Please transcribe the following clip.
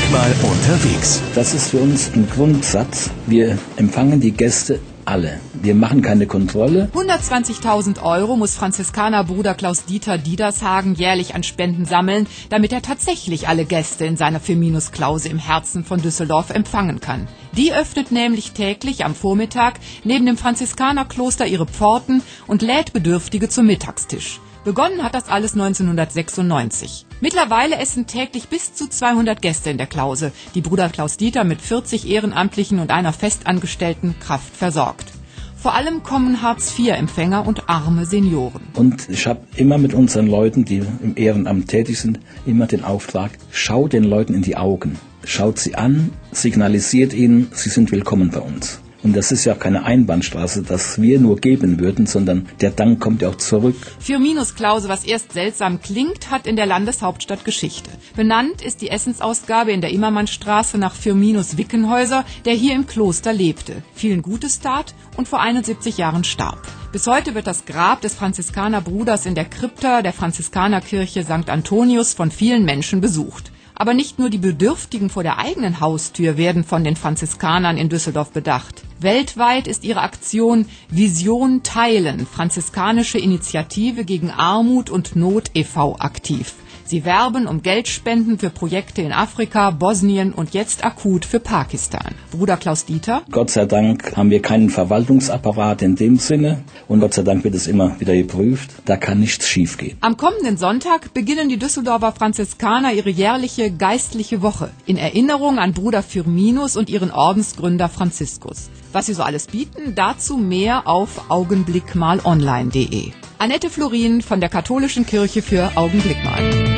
mal unterwegs. Das ist für uns ein Grundsatz. Wir empfangen die Gäste alle. Wir machen keine Kontrolle. 120.000 € muss Franziskanerbruder Klaus-Dieter Diedershagen jährlich an Spenden sammeln, damit er tatsächlich alle Gäste in seiner Firminus-Klause im Herzen von Düsseldorf empfangen kann. Die öffnet nämlich täglich am Vormittag neben dem Franziskanerkloster ihre Pforten und lädt Bedürftige zum Mittagstisch. Begonnen hat das alles 1996. Mittlerweile essen täglich bis zu 200 Gäste in der Klause, die Bruder Klaus-Dieter mit 40 Ehrenamtlichen und einer festangestellten Kraft versorgt. Vor allem kommen Hartz-IV-Empfänger und arme Senioren. Und ich habe immer mit unseren Leuten, die im Ehrenamt tätig sind, immer den Auftrag, schaut den Leuten in die Augen. Schaut sie an, signalisiert ihnen, sie sind willkommen bei uns. Und das ist ja keine Einbahnstraße, dass wir nur geben würden, sondern der Dank kommt ja auch zurück. Firminus-Klause, was erst seltsam klingt, hat in der Landeshauptstadt Geschichte. Benannt ist die Essensausgabe in der Immermannstraße nach Firminus Wickenhäuser, der hier im Kloster lebte, vielen Gutes tat und vor 71 Jahren starb. Bis heute wird das Grab des Franziskanerbruders in der Krypta der Franziskanerkirche St. Antonius von vielen Menschen besucht. Aber nicht nur die Bedürftigen vor der eigenen Haustür werden von den Franziskanern in Düsseldorf bedacht. Weltweit ist ihre Aktion Vision Teilen, franziskanische Initiative gegen Armut und Not e.V. aktiv. Sie werben um Geldspenden für Projekte in Afrika, Bosnien und jetzt akut für Pakistan. Bruder Klaus-Dieter? Gott sei Dank haben wir keinen Verwaltungsapparat in dem Sinne und Gott sei Dank wird es immer wieder geprüft. Da kann nichts schiefgehen. Am kommenden Sonntag beginnen die Düsseldorfer Franziskaner ihre jährliche geistliche Woche in Erinnerung an Bruder Firminus und ihren Ordensgründer Franziskus. Was sie so alles bieten, dazu mehr auf augenblickmalonline.de. Annette Florin von der Katholischen Kirche für Augenblick mal.